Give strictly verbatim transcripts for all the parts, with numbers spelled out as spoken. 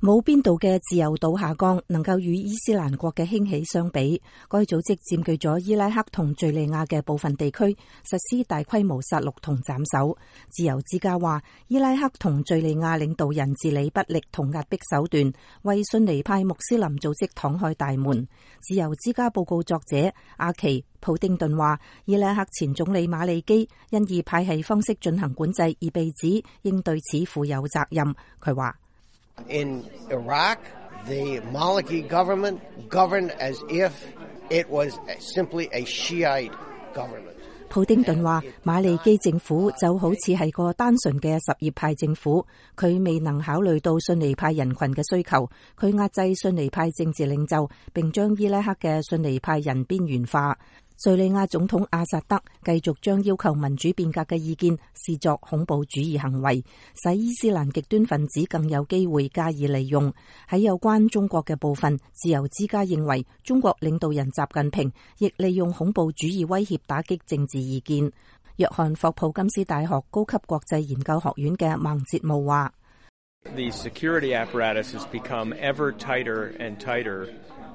冇邊度嘅自由度下降能夠與伊斯蘭國嘅興起相比。該組織佔據咗伊拉克同敘利亞嘅部分地區，實施大規模殺戮同斬首。自由之家話，伊拉克同敘利亞領導人治理不力同壓迫手段，為遜尼派穆斯林組織敞開大門。自由之家報告作者阿奇普丁頓話，伊拉克前總理馬利基因以派系方式進行管制而被指應對此負有責任。佢話 ：In Iraq, the Maliki government governed as if it was simply a Shiite government. 普丁頓話，馬利基政府就好似係個單純嘅什葉派政府，佢未能考慮到遜尼派人群嘅需求，佢壓制遜尼派政治領袖，並將伊拉克嘅遜尼派人邊緣化。敘利亞總統阿薩德繼續將要求民主變革嘅意見視作恐怖主義行為，使伊斯蘭極端分子更有機會加以利用。喺有關中國嘅部分，自由之家認為中國領導人習近平亦利用恐怖主義威脅打擊政治意見。約翰霍普金斯大學高級國際研究學院嘅孟哲務話 ：The security apparatus has become ever tighter and tighter.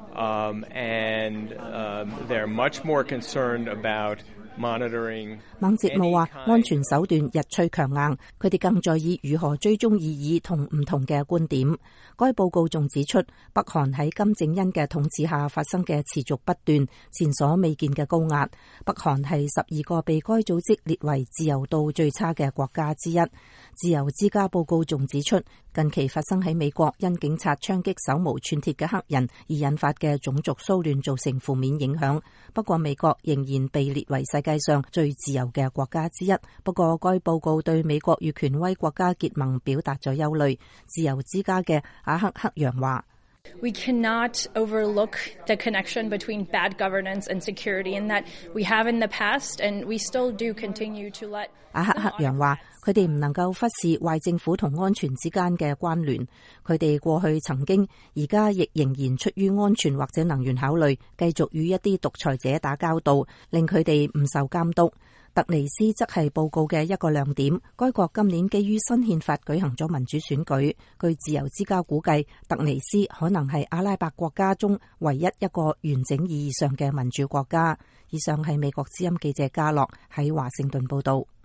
Um, and um, they're much more concerned about monitoring. 孟哲務話，安全手段日趨強硬，佢哋更在意如何追蹤異議同唔同嘅觀點。該報告仲指出，北韓喺金正恩嘅統治下發生嘅持續不斷、前所未見嘅高壓。北韓係十二個被該組織列為自由度最差嘅國家之一。自由之家報告仲指出，近期發生喺美國因警察槍擊手無寸鐵嘅黑人而引發嘅種族騷亂造成負面影響。不過美國仍然被列為世界上最自由嘅國家之一。不過該報告對美國與權威國家結盟表達咗憂慮。自由之家嘅阿克克揚話 ：We cannot overlook the connection between bad governance and security, and that we have in the past, and we still do continue to let. 阿克克揚話：佢哋唔能夠忽視壞政府同安全之間嘅關聯。佢哋過去曾經，而家亦仍然出於安全或者能源考慮，繼續與一啲獨裁者打交道，令佢哋唔受監督。突尼斯則係報告嘅一個亮點。該國今年基於新憲法舉行咗民主選舉。據自由之家估計，突尼斯可能係阿拉伯國家中唯一一個完整意義上嘅民主國家。以上係美國之音記者嘉樂喺華盛頓報道。